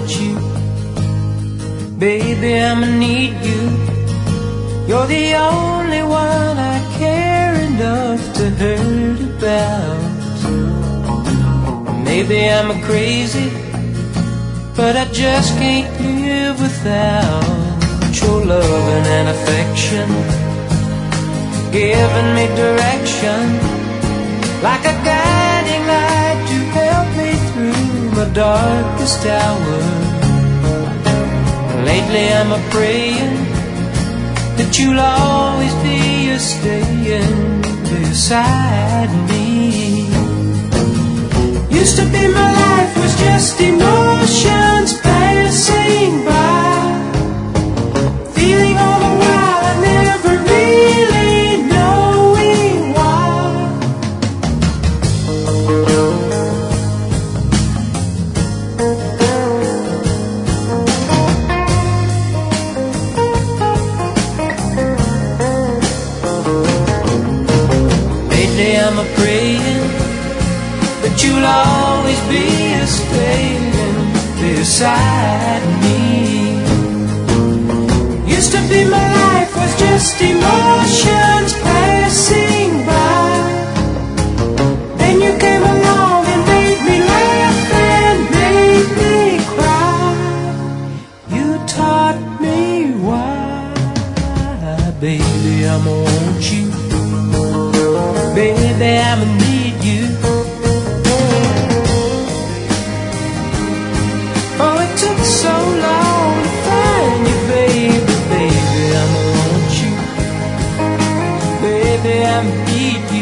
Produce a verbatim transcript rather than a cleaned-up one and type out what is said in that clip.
want you. Baby, I'ma need you. You're the only one I care enough to hurt about. Maybe I'm a crazy, but I just can't live without your loving and affection, giving me direction, like a guiding light to help me through my darkest hour. Lately I'm a praying that you'll always be a staying beside me. Used to be my life was just emotions passing by, feeling all the while I never really knowing why. Lately I'm a praying that you'll always be a staying beside me. Used to be my life was just emotions passing by. Then you came along and made me laugh and made me cry. You taught me why. Baby, I'ma want you. Baby, I'ma need you. Oh, it took so long to find you, baby, baby, I'ma want you. Baby, I need you.